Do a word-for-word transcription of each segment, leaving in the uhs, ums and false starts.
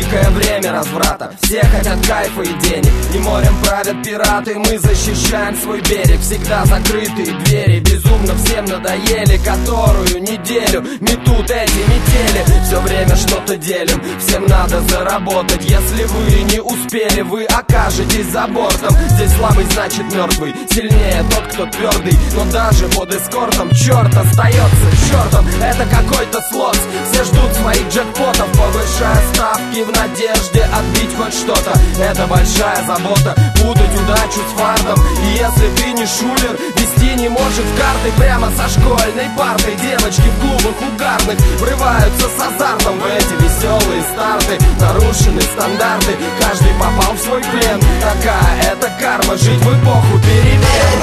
Детское время разврата, все хотят кайфа и денег. И морем правят пираты, мы защищаем свой берег. Всегда закрытые двери, безумно всем надоели. Которую неделю метут эти метели. Все время что-то делим, всем надо заработать. Если вы не успели, вы окажетесь за бортом. Здесь слабый значит мертвый, сильнее тот, кто твердый. Но даже под эскортом черт остается чертом. Это какой-то слот, все ждут своих джекпотов, повышая ставки в надежде отбить хоть что-то. Это большая забота, путать удачу с фартом. И если ты не шулер, вести не может в карты прямо со школьной партой. Девочки в клубах угарных врываются с азартом в эти веселые старты. Нарушены стандарты, каждый попал в свой плен. Такая это карма, жить в эпоху перемен.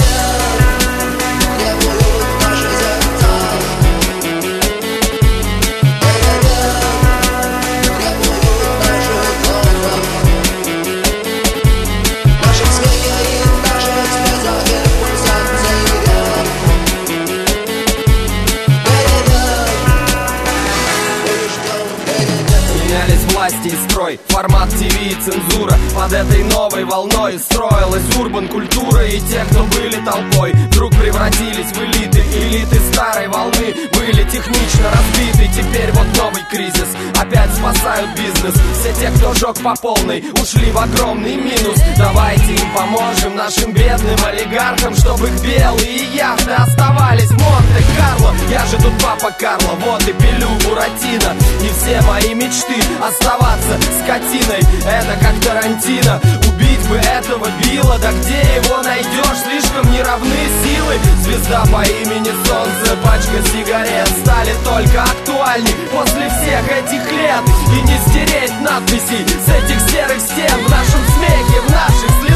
Власти и строй, формат ТВ и цензура. Под этой новой волной строилась урбан-культура. И те, кто были толпой, вдруг превратились в элиты. Элиты старой волны были технично разбиты. Теперь вот новый кризис, опять спасают бизнес. Все те, кто жег по полной, ушли в огромный минус. Давайте им поможем, нашим бедным олигархам, чтобы их белые яхты оставались в Монте-Карло. Я же тут папа Карло, вот и пилю Буратино. И все мои мечты оставаться скотиной, это как Тарантино. Убить бы этого Билла, да где его найдешь? Слишком неравны силы. Звезда по имени Солнце, пачка сигарет стали только актуальней после всех этих лет. И не стереть надписей с этих серых стен в нашем смехе, в наших слезах.